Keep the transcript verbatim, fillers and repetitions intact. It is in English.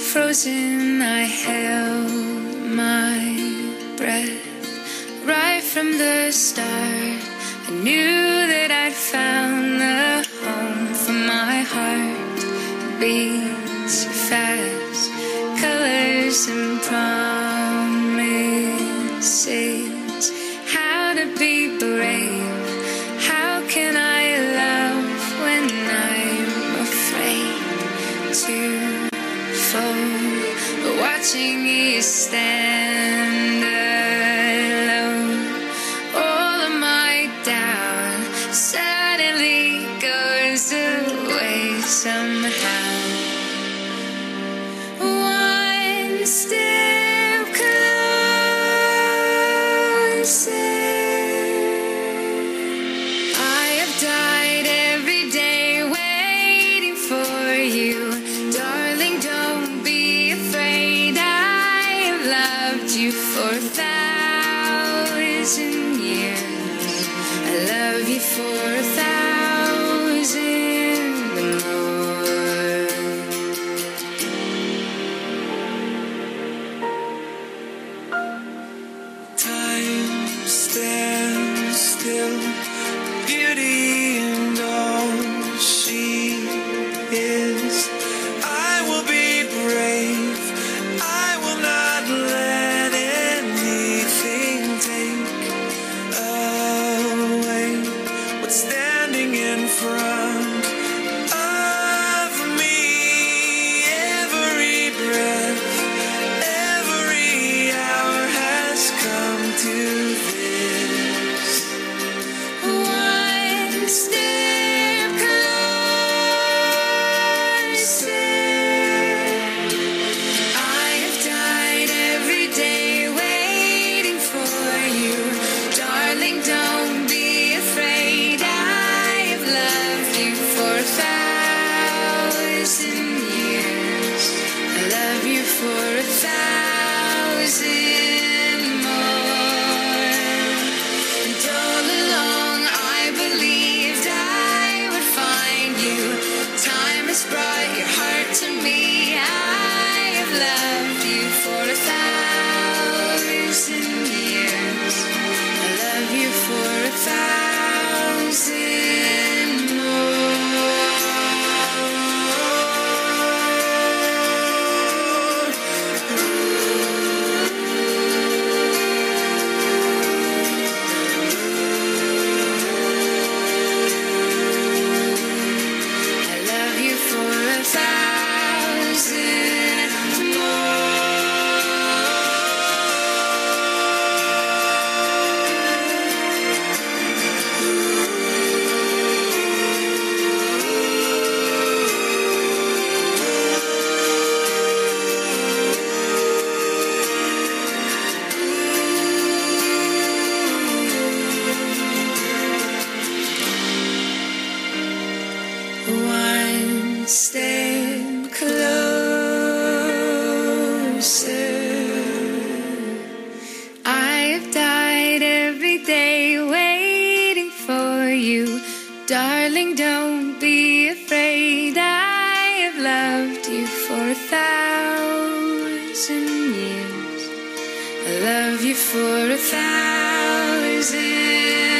frozen, I held my breath. Right from the start, I knew that I'd found the home for my heart. It beats fast, colors and promises. How to be brave, how can I love when I'm afraid to fall? But watching you stand alone, all of my doubt suddenly goes away somehow. One step closer. I have died every day waiting for you. Darling, don't be afraid. I have loved you for a thousand years. I love you for a thousand more. Time stands still, beauty and all she is. I will be brave, I will not let anything take away what's standing in front of me. Every breath, every hour has come to this. One step closer. I have died every day waiting for you. Darling, don't be afraid. I have loved you for a thousand years. I love you for a thousand more. And all along I believed I would find you. Time has brought your heart to me. I have loved you for a thousand years. I love you for a thousand more. I love you for a thousand One step closer. I have died every day waiting for you. Darling, don't be afraid. I have loved you for a thousand years. I love you for a thousand